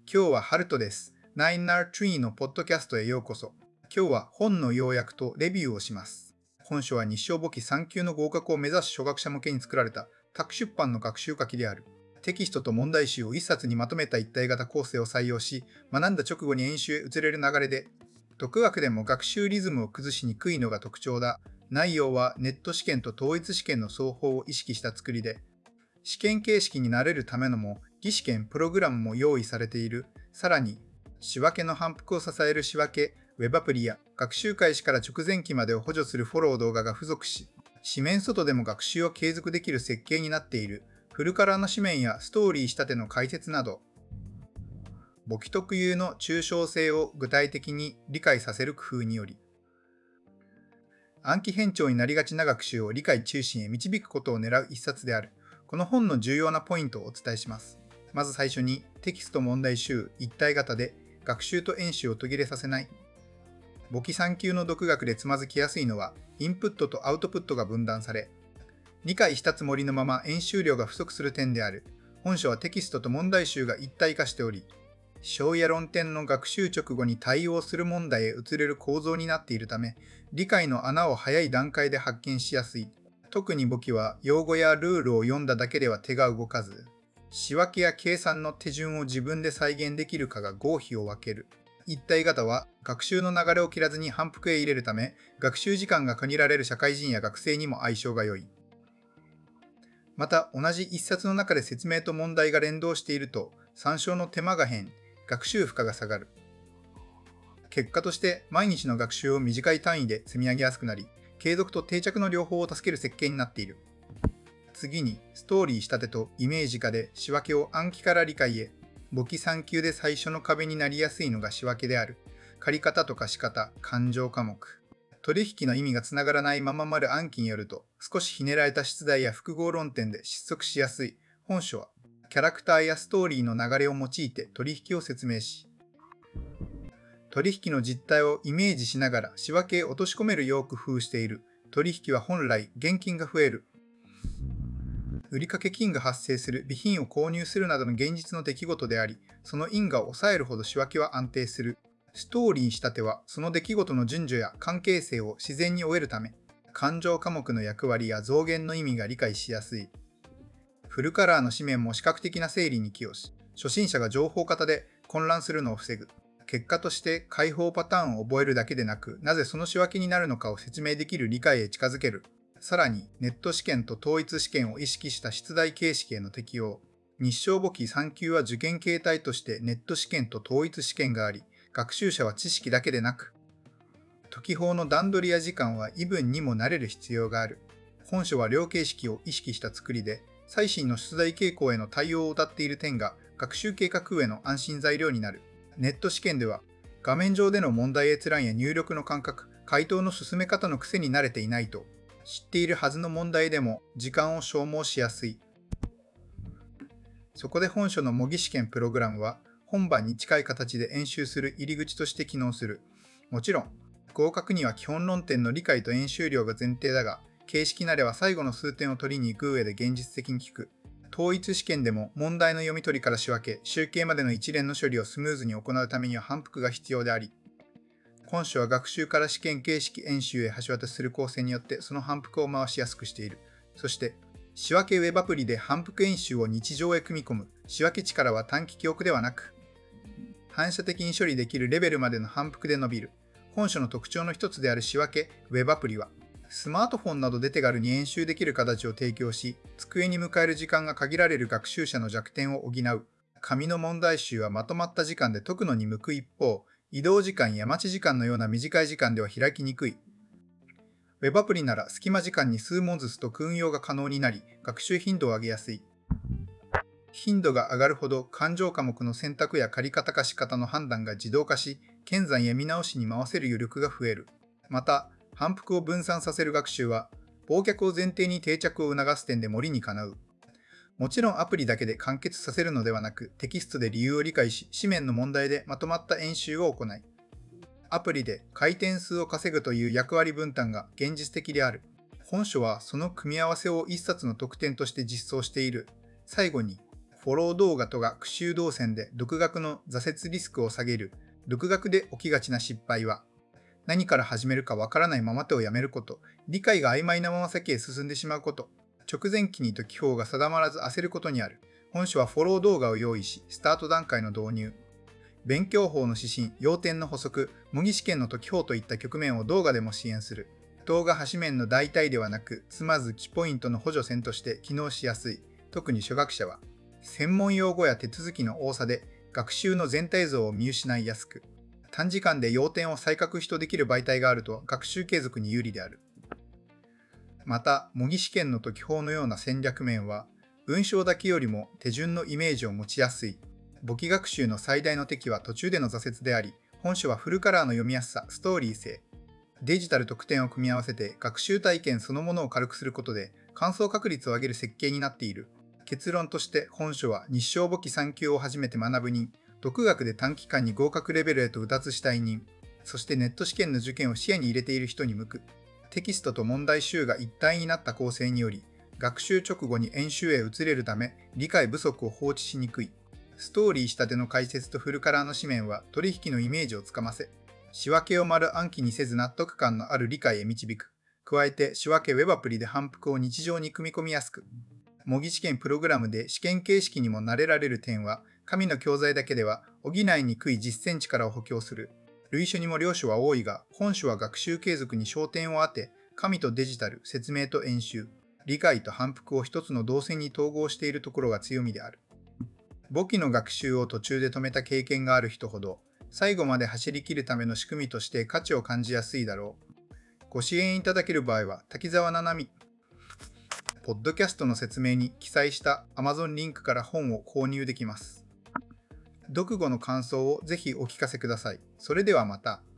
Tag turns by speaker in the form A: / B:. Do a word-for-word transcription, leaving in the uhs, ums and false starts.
A: 今日はハルトです。ナインアールトリーのポッドキャストへようこそ。今日は本の要約とレビューをします。本書は日商簿記さん級の合格を目指す初学者向けに作られた宅出版の学習書きである。テキストと問題集を一冊にまとめた一体型構成を採用し、学んだ直後に演習へ移れる流れで、独学でも学習リズムを崩しにくいのが特徴だ。内容はネット試験と統一試験の双方を意識した作りで、試験形式に慣れるためのも、擬試験プログラムも用意されている。さらに、仕分けの反復を支える仕分け、ウェブアプリや学習開始から直前期までを補助するフォロー動画が付属し、紙面外でも学習を継続できる設計になっている。フルカラーの紙面やストーリー仕立ての解説など、簿記特有の抽象性を具体的に理解させる工夫により、暗記偏重になりがちな学習を理解中心へ導くことを狙う一冊である。この本の重要なポイントをお伝えします。まず最初に、テキスト問題集一体型で学習と演習を途切れさせない。簿記さん級の独学でつまずきやすいのは、インプットとアウトプットが分断され、理解したつもりのまま演習量が不足する点である。本書はテキストと問題集が一体化しており、小や論点の学習直後に対応する問題へ移れる構造になっているため、理解の穴を早い段階で発見しやすい。特に簿記は用語やルールを読んだだけでは手が動かず、仕分けや計算の手順を自分で再現できるかが合否を分ける。一体型は学習の流れを切らずに反復へ入れるため、学習時間が限られる社会人や学生にも相性が良い。また、同じ一冊の中で説明と問題が連動していると、参照の手間が減、学習負荷が下がる。結果として、毎日の学習を短い単位で積み上げやすくなり、継続と定着の両方を助ける設計になっている。次に、ストーリー仕立てとイメージ化で仕分けを暗記から理解へ。簿記さん級で最初の壁になりやすいのが仕分けである。借方と貸方、勘定科目。取引の意味がつながらないまままる暗記によると、少しひねられた出題や複合論点で失速しやすい。本書は、キャラクターやストーリーの流れを用いて取引を説明し、取引の実態をイメージしながら仕分けへ落とし込めるよう工夫している。取引は本来、現金が増える。売掛金が発生する備品を購入するなどの現実の出来事であり、その因果を抑えるほど仕分けは安定する。ストーリー仕立ては、その出来事の順序や関係性を自然に終えるため、勘定科目の役割や増減の意味が理解しやすい。フルカラーの紙面も視覚的な整理に寄与し、初心者が情報型で混乱するのを防ぐ。結果として解放パターンを覚えるだけでなく、なぜその仕分けになるのかを説明できる理解へ近づける。さらに、ネット試験と統一試験を意識した出題形式への適用。日商簿記さん級は受験形態としてネット試験と統一試験があり、学習者は知識だけでなく、解き法の段取りや時間は異分にも慣れる必要がある。本書は両形式を意識した作りで、最新の出題傾向への対応を謳っている点が学習計画への安心材料になる。ネット試験では、画面上での問題閲覧や入力の感覚、回答の進め方の癖に慣れていないと、知っているはずの問題でも時間を消耗しやすい。そこで本書の模擬試験プログラムは、本番に近い形で演習する入り口として機能する。もちろん、合格には基本論点の理解と演習量が前提だが、形式なれば最後の数点を取りに行く上で現実的に効く。統一試験でも問題の読み取りから仕分け、集計までの一連の処理をスムーズに行うためには反復が必要であり、本書は学習から試験形式演習へ橋渡しする構成によってその反復を回しやすくしている。そして、仕分けウェブアプリで反復演習を日常へ組み込む。仕分け力は短期記憶ではなく、反射的に処理できるレベルまでの反復で伸びる。本書の特徴の一つである仕分けウェブアプリは、スマートフォンなどで手軽に演習できる形を提供し、机に迎える時間が限られる学習者の弱点を補う。紙の問題集はまとまった時間で解くのに向く一方、移動時間や待ち時間のような短い時間では開きにくい。ウェブアプリなら隙間時間に数問ずつ解く運用が可能になり、学習頻度を上げやすい。頻度が上がるほど勘定科目の選択や借方貸方の判断が自動化し、検算や見直しに回せる余力が増える。また、反復を分散させる学習は、忘却を前提に定着を促す点で盛りにかなう。もちろんアプリだけで完結させるのではなく、テキストで理由を理解し、紙面の問題でまとまった演習を行い、アプリで回転数を稼ぐという役割分担が現実的である。本書はその組み合わせを一冊の特典として実装している。最後に、 フォロー動画と学習動線で独学の挫折リスクを下げる。独学で起きがちな失敗は、何から始めるかわからないまま手をやめること、理解が曖昧なまま先へ進んでしまうこと、直前期に時報が定まらず焦ることにある。本書はフォロー動画を用意し、スタート段階の導入、勉強法の指針、要点の補足、模擬試験の時報といった局面を動画でも支援する。動画端面の代替ではなく、積まずキポイントの補助線として機能しやすい。特に初学者は、専門用語や手続きの多さで学習の全体像を見失いやすく、短時間で要点を再確認できる媒体があると学習継続に有利である。また、模擬試験の時報のような戦略面は、文章だけよりも手順のイメージを持ちやすい。簿記学習の最大の敵は途中での挫折であり、本書はフルカラーの読みやすさ、ストーリー性、デジタル特典を組み合わせて学習体験そのものを軽くすることで、完走確率を上げる設計になっている。結論として本書は日商簿記さん級を初めて学ぶ人、独学で短期間に合格レベルへとう達したい人、そしてネット試験の受験を視野に入れている人に向く。テキストと問題集が一体になった構成により、学習直後に演習へ移れるため、理解不足を放置しにくい。ストーリー仕立ての解説とフルカラーの紙面は取引のイメージをつかませ、仕分けを丸暗記にせず納得感のある理解へ導く。加えて仕分けウェブアプリで反復を日常に組み込みやすく、模擬試験プログラムで試験形式にも慣れられる点は、紙の教材だけでは補いにくい実践力を補強する。類書にも良書は多いが、本書は学習継続に焦点を当て、紙とデジタル、説明と演習、理解と反復を一つの動線に統合しているところが強みである。簿記の学習を途中で止めた経験がある人ほど、最後まで走り切るための仕組みとして価値を感じやすいだろう。ご支援いただける場合は、滝沢ななみ。ポッドキャストの説明に記載した Amazon リンクから本を購入できます。読後の感想をぜひお聞かせください。それではまた。